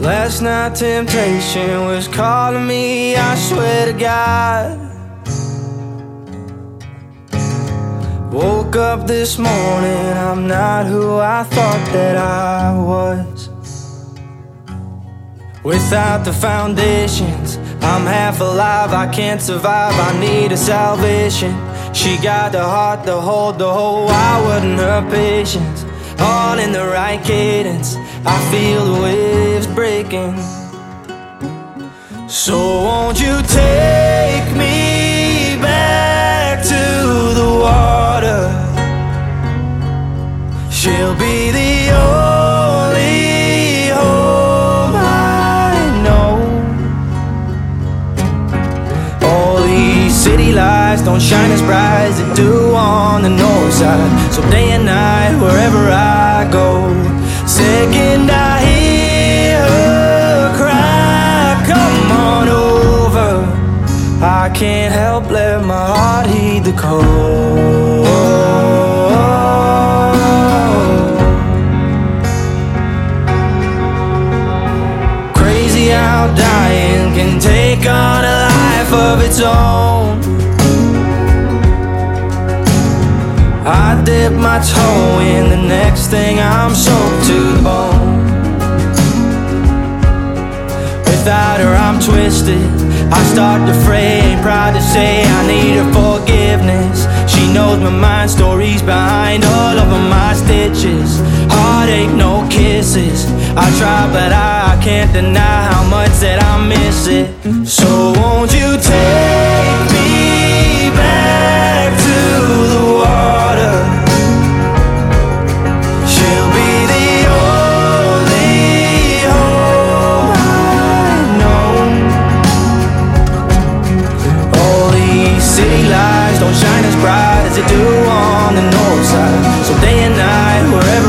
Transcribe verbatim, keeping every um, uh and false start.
Last night temptation was calling me, I swear to God. Woke up this morning, I'm not who I thought that I was. Without the foundations, I'm half alive, I can't survive, I need a salvation. She got the heart to hold the whole world in her patience. All in the right cadence, I feel the waves breaking. So won't you take me back to the water? She'll be the only home I know. All these city lights don't shine as bright as they do on the north side. So day and night, wherever I go, second I hear her cry, come on over. I can't help, let my heart heed the call. Crazy how dying can take on a life of its own. I dip my toe in, the next thing I'm soaked to the bone. Without her I'm twisted, I start to fray, proud to say I need her forgiveness. She knows my mind, stories behind all of my stitches. Heartache, no kisses, I try but I can't deny how much that I miss it. So won't you take me back to the water? She'll be the only home I know. All these city lights don't shine as bright as they do on the north side. So day and night, wherever